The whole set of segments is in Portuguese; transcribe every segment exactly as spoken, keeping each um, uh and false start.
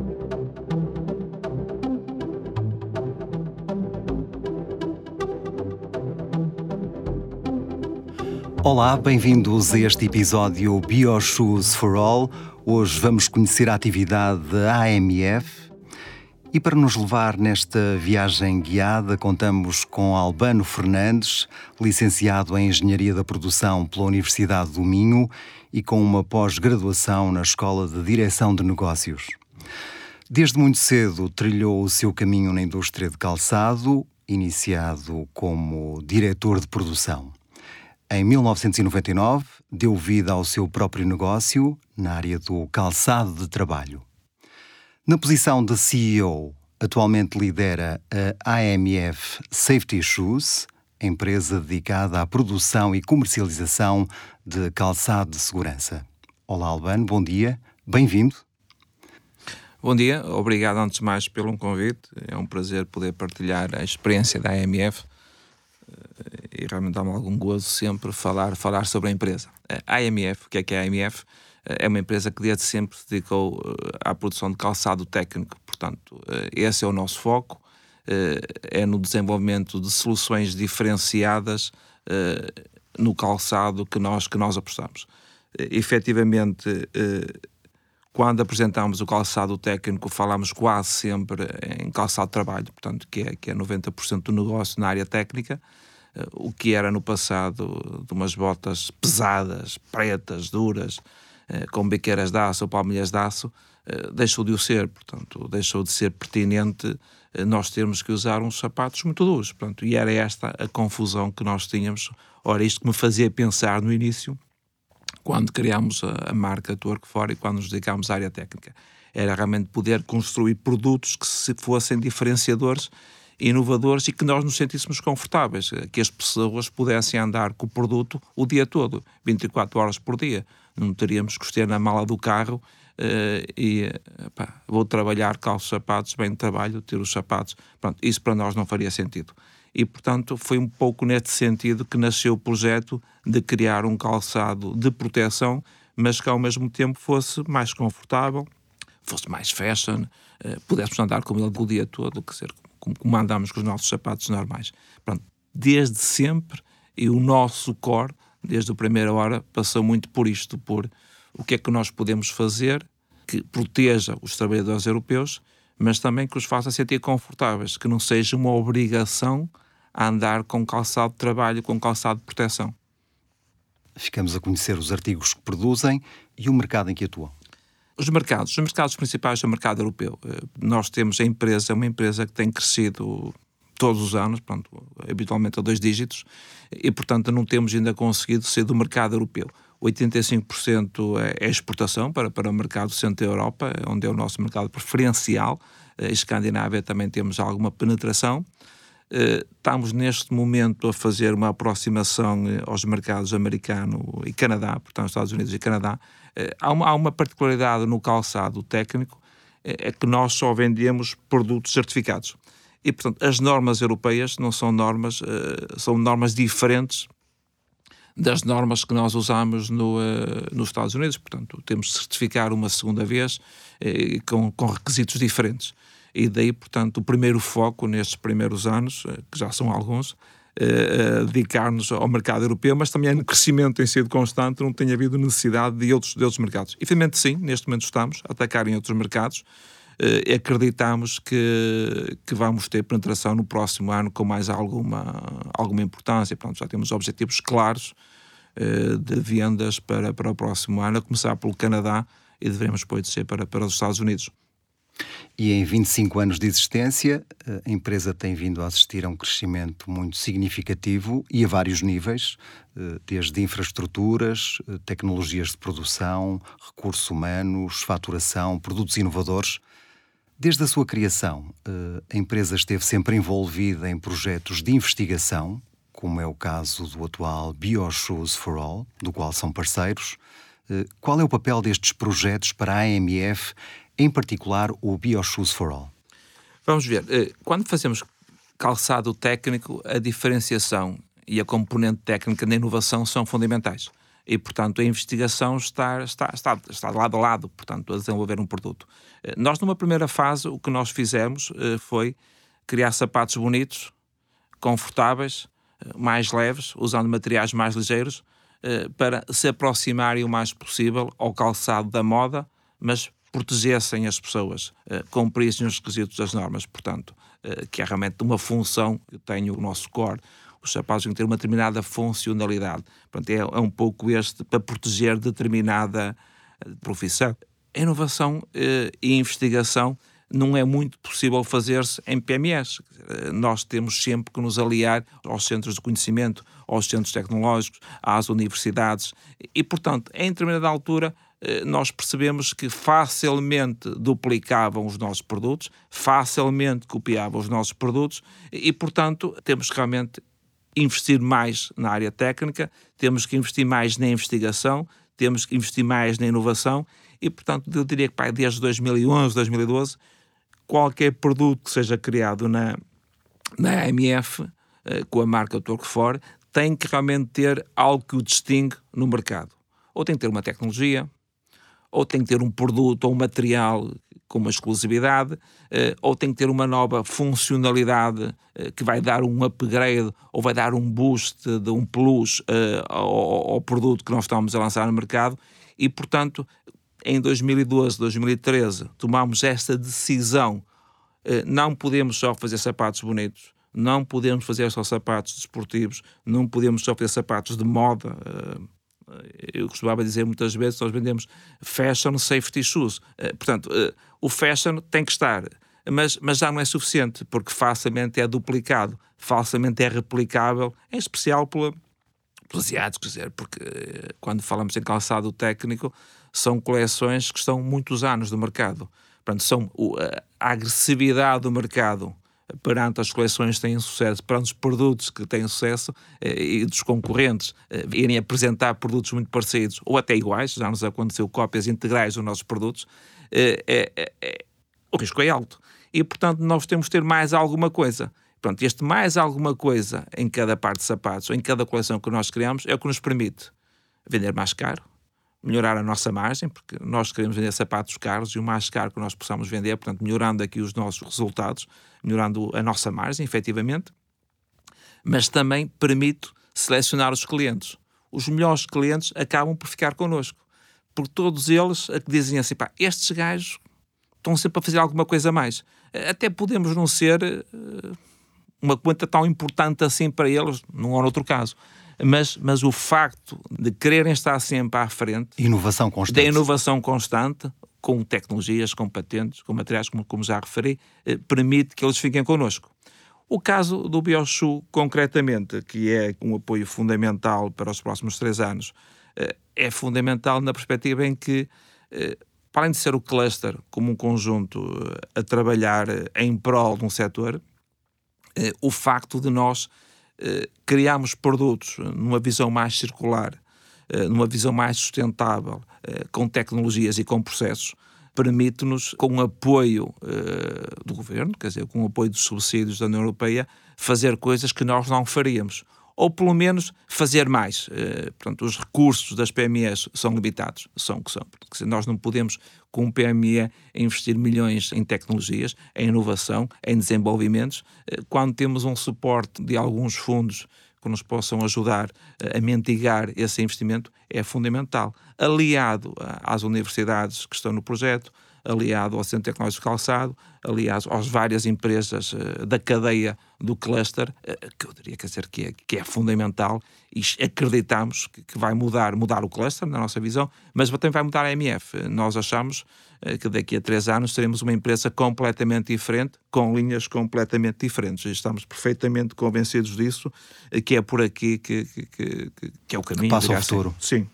Olá, bem-vindos a este episódio BioShoes for All. Hoje vamos conhecer a atividade da A M F e para nos levar nesta viagem guiada contamos com Albano Fernandes, licenciado em Engenharia da Produção pela Universidade do Minho e com uma pós-graduação na Escola de Direção de Negócios. Desde muito cedo trilhou o seu caminho na indústria de calçado, iniciado como diretor de produção. Em mil novecentos e noventa e nove, deu vida ao seu próprio negócio na área do calçado de trabalho. Na posição de C E O, atualmente lidera a A M F Safety Shoes, empresa dedicada à produção e comercialização de calçado de segurança. Olá, Albano, bom dia, bem-vindo. Bom dia, obrigado antes de mais pelo convite. É um prazer poder partilhar a experiência da A M F. E realmente dá-me algum gozo sempre falar, falar sobre a empresa. A AMF, o que é que é a AMF? É uma empresa que desde sempre se dedicou à produção de calçado técnico, portanto, esse é o nosso foco, é no desenvolvimento de soluções diferenciadas no calçado que nós, que nós apostamos. Efetivamente, quando apresentamos o calçado técnico, falamos quase sempre em calçado de trabalho, portanto, que é, que é noventa por cento do negócio na área técnica. O que era no passado de umas botas pesadas, pretas, duras, com biqueiras de aço ou palmilhas de aço, deixou de o ser, portanto, deixou de ser pertinente nós termos que usar uns sapatos muito duros, portanto, e era esta a confusão que nós tínhamos. Ora, isto que me fazia pensar no início, quando criámos a, a marca Workfor e quando nos dedicámos à área técnica, era realmente poder construir produtos que se fossem diferenciadores, inovadores e que nós nos sentíssemos confortáveis, que as pessoas pudessem andar com o produto o dia todo, vinte e quatro horas por dia. Não teríamos que ter na mala do carro uh, e pá, vou trabalhar, calço sapatos, bem de trabalho, tiro os sapatos. Pronto, isso para nós não faria sentido. E, portanto, foi um pouco neste sentido que nasceu o projeto de criar um calçado de proteção, mas que ao mesmo tempo fosse mais confortável, fosse mais fashion, uh, pudéssemos andar com ele o dia todo, quer dizer, como andamos com os nossos sapatos normais. Pronto, desde sempre, e o nosso core, desde a primeira hora, passou muito por isto, por o que é que nós podemos fazer que proteja os trabalhadores europeus, mas também que os faça sentir confortáveis, que não seja uma obrigação a andar com calçado de trabalho, com calçado de proteção. Ficamos a conhecer os artigos que produzem e o mercado em que atuam. Os mercados, os mercados principais são o mercado europeu. Nós temos a empresa, uma empresa que tem crescido todos os anos, pronto, habitualmente a dois dígitos, e portanto não temos ainda conseguido ser do mercado europeu. oitenta e cinco por cento é exportação para, para o mercado centro da Europa, onde é o nosso mercado preferencial. A Escandinávia também temos alguma penetração. Estamos neste momento a fazer uma aproximação aos mercados americano e Canadá, portanto Estados Unidos e Canadá. Há uma, há uma particularidade no calçado técnico, é que nós só vendemos produtos certificados. E, portanto, as normas europeias não são normas, são normas diferentes das normas que nós usamos no, nos Estados Unidos. Portanto, temos de certificar uma segunda vez com, com requisitos diferentes. E daí, portanto, o primeiro foco nestes primeiros anos, que já são alguns, Uh, uh, dedicar-nos ao mercado europeu, mas também no crescimento tem sido constante, não tem havido necessidade de outros, de outros mercados. Infelizmente sim, neste momento estamos a atacar em outros mercados uh, e acreditamos que, que vamos ter penetração no próximo ano com mais alguma, alguma importância. Pronto, já temos objetivos claros uh, de vendas para, para o próximo ano, a começar pelo Canadá e devemos depois descer para, para os Estados Unidos. E em vinte e cinco anos de existência, a empresa tem vindo a assistir a um crescimento muito significativo e a vários níveis, desde infraestruturas, tecnologias de produção, recursos humanos, faturação, produtos inovadores. Desde a sua criação, a empresa esteve sempre envolvida em projetos de investigação, como é o caso do atual BioShoes for All, do qual são parceiros. Qual é o papel destes projetos para a A M F, em particular o BioShoes for All? Vamos ver, quando fazemos calçado técnico, a diferenciação e a componente técnica na inovação são fundamentais. E, portanto, a investigação está, está, está, está lado a lado, portanto, a desenvolver um produto. Nós, numa primeira fase, o que nós fizemos foi criar sapatos bonitos, confortáveis, mais leves, usando materiais mais ligeiros, para se aproximarem o mais possível ao calçado da moda, mas protegessem as pessoas, cumprissem os requisitos das normas, portanto, que é realmente uma função que tem o nosso core. Os sapatos têm que ter uma determinada funcionalidade. Portanto, é, é um pouco este para proteger determinada profissão. A inovação eh, e investigação não é muito possível fazer-se em P M Es. Nós temos sempre que nos aliar aos centros de conhecimento, aos centros tecnológicos, às universidades. E, portanto, em determinada altura, eh, nós percebemos que facilmente duplicavam os nossos produtos, facilmente copiavam os nossos produtos e, e portanto, temos que realmente investir mais na área técnica, temos que investir mais na investigação, temos que investir mais na inovação e, portanto, eu diria que pá, desde dois mil e onze, dois mil e doze, qualquer produto que seja criado na, na A M F, eh, com a marca Torquefort, tem que realmente ter algo que o distingue no mercado. Ou tem que ter uma tecnologia, ou tem que ter um produto ou um material com uma exclusividade, ou tem que ter uma nova funcionalidade que vai dar um upgrade ou vai dar um boost, de um plus ao, ao produto que nós estamos a lançar no mercado. E, portanto, em dois mil e doze, dois mil e treze, tomámos esta decisão. Não podemos só fazer sapatos bonitos, não podemos fazer só sapatos desportivos, não podemos só fazer sapatos de moda. Eu costumava dizer muitas vezes, nós vendemos fashion safety shoes. Portanto, o fashion tem que estar, mas, mas já não é suficiente, porque facilmente é duplicado, facilmente é replicável, em especial pela, pelos asiáticos, quer dizer, porque quando falamos em calçado técnico, são coleções que estão muitos anos no mercado. Portanto, são a agressividade do mercado perante as coleções que têm sucesso, perante os produtos que têm sucesso eh, e dos concorrentes eh, irem apresentar produtos muito parecidos ou até iguais, já nos aconteceu cópias integrais dos nossos produtos, eh, eh, eh, o risco é alto. E, portanto, nós temos que ter mais alguma coisa. Pronto, este mais alguma coisa em cada parte de sapatos, ou em cada coleção que nós criamos, é o que nos permite vender mais caro, melhorar a nossa margem, porque nós queremos vender sapatos caros e o mais caro que nós possamos vender, portanto, melhorando aqui os nossos resultados, melhorando a nossa margem, efetivamente, mas também permite selecionar os clientes. Os melhores clientes acabam por ficar connosco, porque todos eles dizem assim, pá, estes gajos estão sempre a fazer alguma coisa a mais. Até podemos não ser uma conta tão importante assim para eles, num ou noutro caso. Mas, mas o facto de quererem estar sempre à frente, inovação constante. da inovação constante, com tecnologias, com patentes, com materiais, como, como já referi, eh, permite que eles fiquem connosco. O caso do BioShoe, concretamente, que é um apoio fundamental para os próximos três anos, eh, é fundamental na perspectiva em que, eh, para além de ser o cluster como um conjunto eh, a trabalhar eh, em prol de um setor, eh, o facto de nós criamos produtos numa visão mais circular, numa visão mais sustentável, com tecnologias e com processos, permite-nos, com o apoio do governo, quer dizer, com o apoio dos subsídios da União Europeia, fazer coisas que nós não faríamos. Ou, pelo menos, fazer mais. Portanto, os recursos das P M Es são limitados, são o que são. Porque nós não podemos, com um P M E, investir milhões em tecnologias, em inovação, em desenvolvimentos, quando temos um suporte de alguns fundos que nos possam ajudar a mitigar esse investimento, é fundamental. Aliado às universidades que estão no projeto, aliado ao Centro Tecnológico de Calçado, aliado às várias empresas uh, da cadeia do cluster, uh, que eu diria quer dizer, que, é, que é fundamental, e acreditamos que, que vai mudar, mudar o cluster, na nossa visão, mas também vai mudar a A M F. Nós achamos uh, que daqui a três anos seremos uma empresa completamente diferente, com linhas completamente diferentes, e estamos perfeitamente convencidos disso, uh, que é por aqui que, que, que, que é o caminho. Que passa ao futuro. Sim.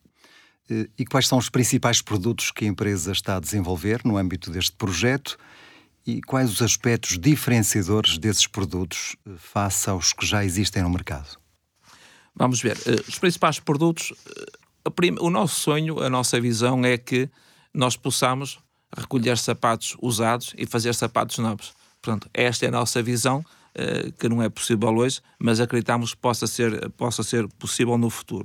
E quais são os principais produtos que a empresa está a desenvolver no âmbito deste projeto e quais os aspectos diferenciadores desses produtos face aos que já existem no mercado? Vamos ver. Os principais produtos, o nosso sonho, a nossa visão é que nós possamos recolher sapatos usados e fazer sapatos novos. Portanto, esta é a nossa visão, que não é possível hoje, mas acreditamos que possa ser, possa ser possível no futuro.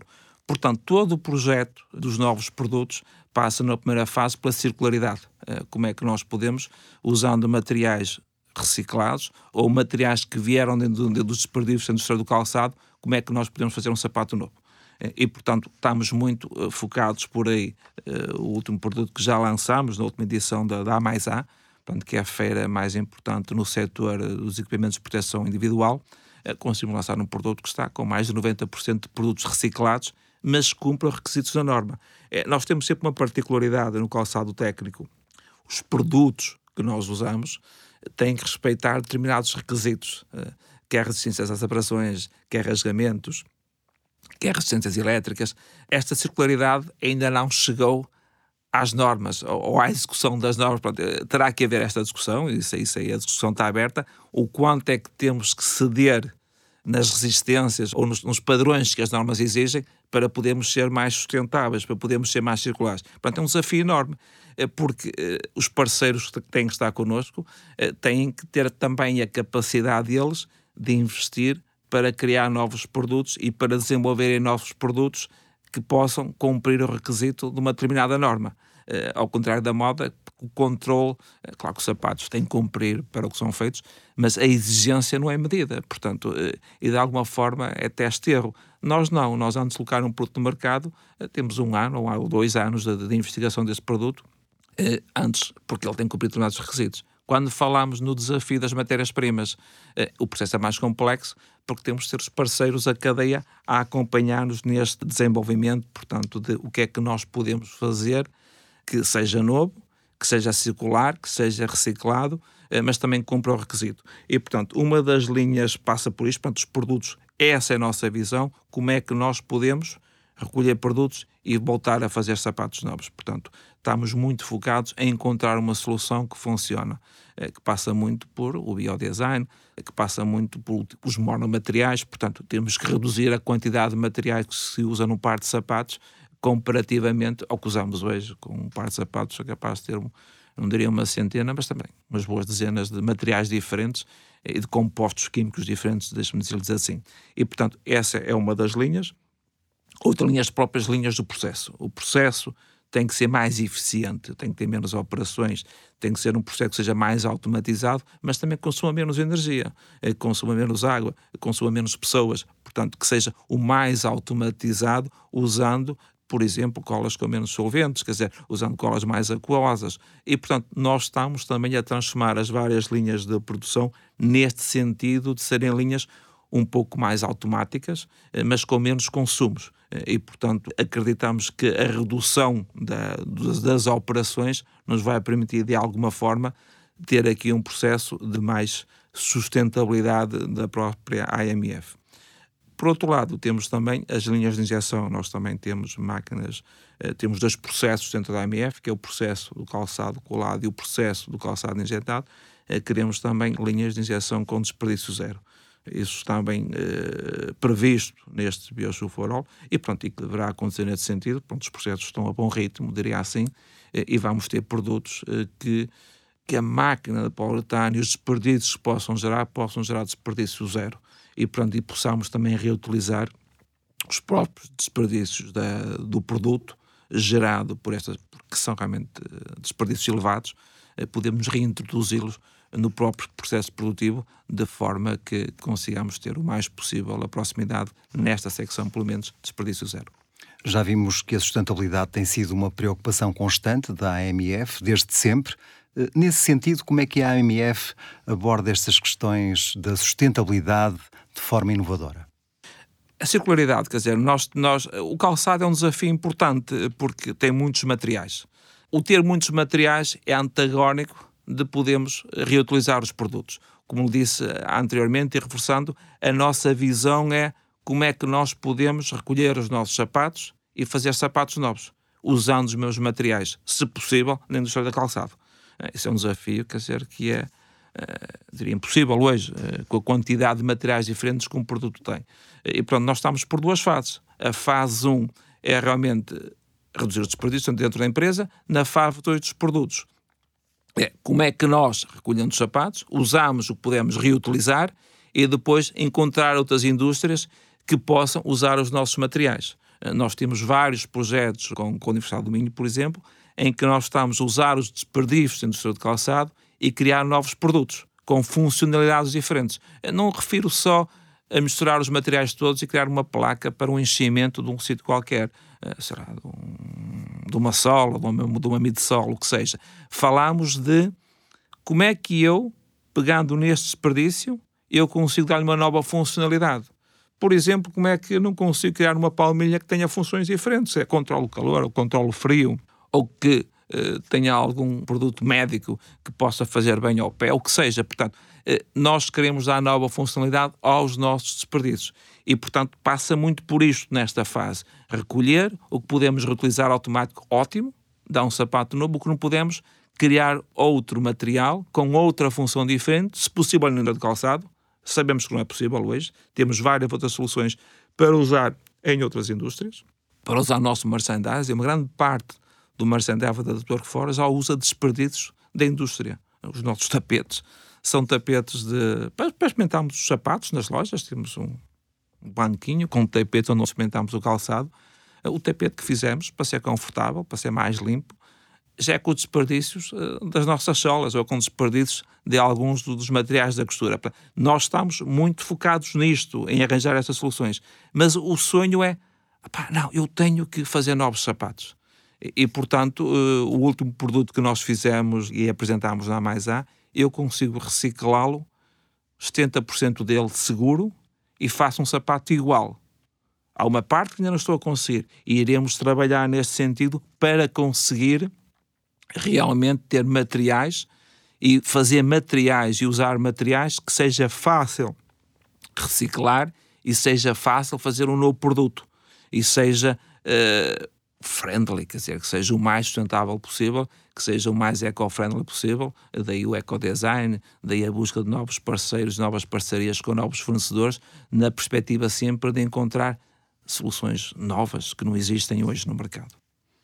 Portanto, todo o projeto dos novos produtos passa na primeira fase pela circularidade. Como é que nós podemos, usando materiais reciclados ou materiais que vieram dentro, dentro dos desperdícios da indústria do calçado, como é que nós podemos fazer um sapato novo? E, portanto, estamos muito uh, focados por aí. Uh, o último produto que já lançámos, na última edição da, da A mais A, portanto, que é a feira mais importante no setor uh, dos equipamentos de proteção individual, uh, conseguimos lançar um produto que está com mais de noventa por cento de produtos reciclados, mas cumpre os requisitos da norma. É, nós temos sempre uma particularidade no calçado técnico. Os produtos que nós usamos têm que respeitar determinados requisitos, uh, quer resistências às abrasões, quer rasgamentos, quer resistências elétricas. Esta circularidade ainda não chegou às normas, ou à execução das normas. Pronto, terá que haver esta discussão, isso, isso aí a discussão está aberta, o quanto é que temos que ceder nas resistências ou nos, nos padrões que as normas exigem para podermos ser mais sustentáveis, para podermos ser mais circulares. Portanto, é um desafio enorme, porque eh, os parceiros que têm que estar connosco eh, têm que ter também a capacidade deles de investir para criar novos produtos e para desenvolverem novos produtos que possam cumprir o requisito de uma determinada norma. Uh, ao contrário da moda, o controle, uh, claro que os sapatos têm que cumprir para o que são feitos, mas a exigência não é medida. Portanto, uh, e de alguma forma é teste-erro. Nós não, nós antes de colocar um produto no mercado, uh, temos um ano ou dois anos de, de investigação desse produto, uh, antes, porque ele tem que cumprir determinados requisitos. Quando falamos no desafio das matérias-primas, eh, o processo é mais complexo, porque temos de ter os parceiros, a cadeia, a acompanhar-nos neste desenvolvimento, portanto, de o que é que nós podemos fazer que seja novo, que seja circular, que seja reciclado, eh, mas também cumpra o requisito. E, portanto, uma das linhas passa por isto, portanto, os produtos, essa é a nossa visão, como é que nós podemos recolher produtos e voltar a fazer sapatos novos. Portanto, estamos muito focados em encontrar uma solução que funciona, que passa muito por o biodesign, que passa muito por os monomateriais. Portanto, temos que reduzir a quantidade de materiais que se usa num par de sapatos comparativamente ao que usamos hoje. Com um par de sapatos é capaz de ter, um, não diria uma centena, mas também umas boas dezenas de materiais diferentes e de compostos químicos diferentes, deixe-me dizer-lhes assim. E, portanto, essa é uma das linhas. Outra linha, as próprias linhas do processo. O processo tem que ser mais eficiente, tem que ter menos operações, tem que ser um processo que seja mais automatizado, mas também consuma menos energia, consuma menos água, consuma menos pessoas. Portanto, que seja o mais automatizado, usando, por exemplo, colas com menos solventes, quer dizer, usando colas mais aquosas. E, portanto, nós estamos também a transformar as várias linhas de produção neste sentido de serem linhas um pouco mais automáticas, mas com menos consumos. E, portanto, acreditamos que a redução da, das operações nos vai permitir, de alguma forma, ter aqui um processo de mais sustentabilidade da própria A M F. Por outro lado, temos também as linhas de injeção. Nós também temos máquinas, temos dois processos dentro da A M F, que é o processo do calçado colado e o processo do calçado injetado. Queremos também linhas de injeção com desperdício zero. Isso está bem eh, previsto neste BioShoe for All e, pronto, e que deverá acontecer nesse sentido. Pronto, os processos estão a bom ritmo, diria assim, eh, e vamos ter produtos eh, que, que a máquina de poliuretano e os desperdícios que possam gerar, possam gerar desperdício zero. E, pronto, e possamos também reutilizar os próprios desperdícios da, do produto gerado por estas, porque são realmente eh, desperdícios elevados, eh, podemos reintroduzi-los no próprio processo produtivo, de forma que consigamos ter o mais possível a proximidade nesta secção, pelo menos, desperdício zero. Já vimos que a sustentabilidade tem sido uma preocupação constante da A M F, desde sempre. Nesse sentido, como é que a A M F aborda estas questões da sustentabilidade de forma inovadora? A circularidade, quer dizer, nós, nós, o calçado é um desafio importante porque tem muitos materiais. O ter muitos materiais é antagónico de podermos reutilizar os produtos. Como disse anteriormente e reforçando, a nossa visão é como é que nós podemos recolher os nossos sapatos e fazer sapatos novos, usando os meus materiais, se possível, na indústria da calçado. Isso é um desafio, quer dizer, que é, uh, diria, impossível hoje, uh, com a quantidade de materiais diferentes que um produto tem. E pronto, nós estamos por duas fases. A fase um é realmente reduzir os desperdícios dentro da empresa. Na fase dois dos produtos, é como é que nós, recolhendo os sapatos, usamos o que podemos reutilizar e depois encontrar outras indústrias que possam usar os nossos materiais. Nós temos vários projetos com, com a Universidade do Minho, por exemplo, em que nós estamos a usar os desperdícios da indústria de calçado e criar novos produtos com funcionalidades diferentes. Eu não refiro só a misturar os materiais todos e criar uma placa para um enchimento de um sítio qualquer, será de, um, de uma sola, de uma, de uma midsola, o que seja. Falamos de como é que eu, pegando neste desperdício, eu consigo dar-lhe uma nova funcionalidade. Por exemplo, como é que eu não consigo criar uma palmilha que tenha funções diferentes? É controle o calor, ou controle o frio, ou que uh, tenha algum produto médico que possa fazer bem ao pé, ou que seja. Portanto, uh, nós queremos dar nova funcionalidade aos nossos desperdícios. E, portanto, passa muito por isto nesta fase. Recolher o que podemos reutilizar automático, ótimo, dá um sapato novo, o que não podemos, criar outro material com outra função diferente, se possível ainda de calçado. Sabemos que não é possível hoje. Temos várias outras soluções para usar em outras indústrias, para usar o nosso merchandising. Uma grande parte do merchandising da doutor Fora já usa desperdícios da indústria. Os nossos tapetes são tapetes de... Para, para experimentarmos os sapatos nas lojas, temos um, um banquinho com um tapete onde nós experimentamos o calçado. O tapete que fizemos para ser confortável, para ser mais limpo, já é com os desperdícios uh, das nossas solas ou com desperdícios de alguns dos materiais da costura. Nós estamos muito focados nisto, em arranjar essas soluções. Mas o sonho é, pá, não, eu tenho que fazer novos sapatos. E, e portanto, uh, o último produto que nós fizemos e apresentámos na Mais A, eu consigo reciclá-lo, setenta por cento dele seguro, e faço um sapato igual. Há uma parte que ainda não estou a conseguir. E iremos trabalhar neste sentido para conseguir realmente ter materiais e fazer materiais e usar materiais que seja fácil reciclar e seja fácil fazer um novo produto e seja uh, friendly, quer dizer, que seja o mais sustentável possível, que seja o mais eco-friendly possível, daí o eco-design, daí a busca de novos parceiros, novas parcerias com novos fornecedores, na perspectiva sempre de encontrar soluções novas que não existem hoje no mercado.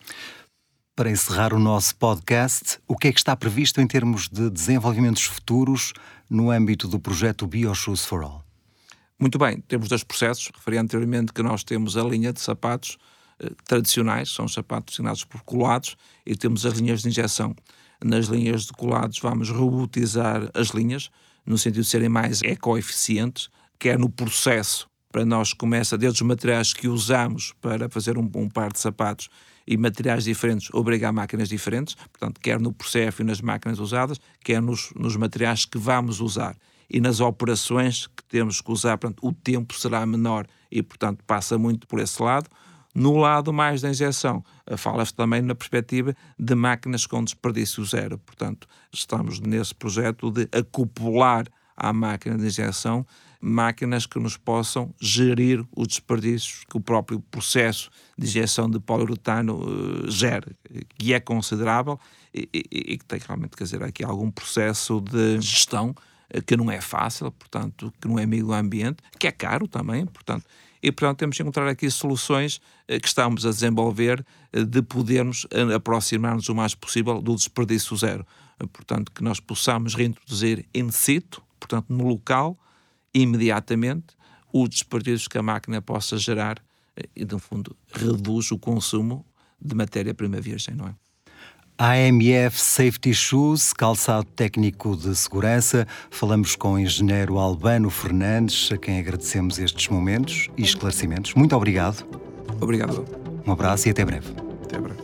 Para encerrar o nosso podcast, o que é que está previsto em termos de desenvolvimentos futuros no âmbito do projeto BioShoes for All? Muito bem, temos dois processos. Referi anteriormente que nós temos a linha de sapatos eh, tradicionais, são sapatos assinados por colados, e temos as linhas de injeção. Nas linhas de colados vamos robotizar as linhas, no sentido de serem mais ecoeficientes, quer no processo, para nós começa desde os materiais que usamos para fazer um, um par de sapatos e materiais diferentes, obrigar máquinas diferentes, portanto, quer no processo e nas máquinas usadas, quer nos, nos materiais que vamos usar. E nas operações que temos que usar, portanto, o tempo será menor e, portanto, passa muito por esse lado. No lado mais da injeção, fala-se também na perspectiva de máquinas com desperdício zero. Portanto, estamos nesse projeto de acoplar à máquina de injeção máquinas que nos possam gerir os desperdícios que o próprio processo de injeção de poliuretano uh, gera, que é considerável e, e, e que tem realmente, quer dizer, aqui algum processo de gestão uh, que não é fácil, portanto, que não é amigo do ambiente, que é caro também, portanto, e portanto temos que encontrar aqui soluções uh, que estamos a desenvolver uh, de podermos uh, aproximar-nos o mais possível do desperdício zero. Uh, portanto, que nós possamos reintroduzir in situ, portanto, no local, imediatamente, os desperdícios que a máquina possa gerar e, no fundo, reduz o consumo de matéria-prima virgem, não é? A M F Safety Shoes, calçado técnico de segurança. Falamos com o engenheiro Albano Fernandes, a quem agradecemos estes momentos e esclarecimentos. Muito obrigado. Obrigado. Um abraço e até breve. Até breve.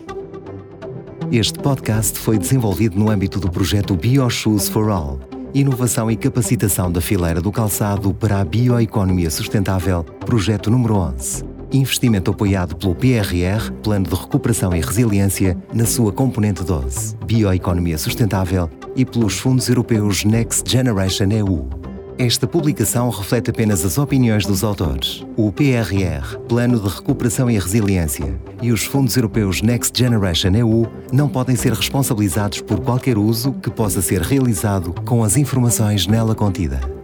Este podcast foi desenvolvido no âmbito do projeto BioShoes for All. Inovação e capacitação da fileira do calçado para a bioeconomia sustentável, projeto número onze. Investimento apoiado pelo P R R, Plano de Recuperação e Resiliência, na sua componente doze, Bioeconomia Sustentável, e pelos fundos europeus Next Generation E U. Esta publicação reflete apenas as opiniões dos autores. O P R R, Plano de Recuperação e Resiliência, e os fundos europeus Next Generation E U não podem ser responsabilizados por qualquer uso que possa ser realizado com as informações nela contidas.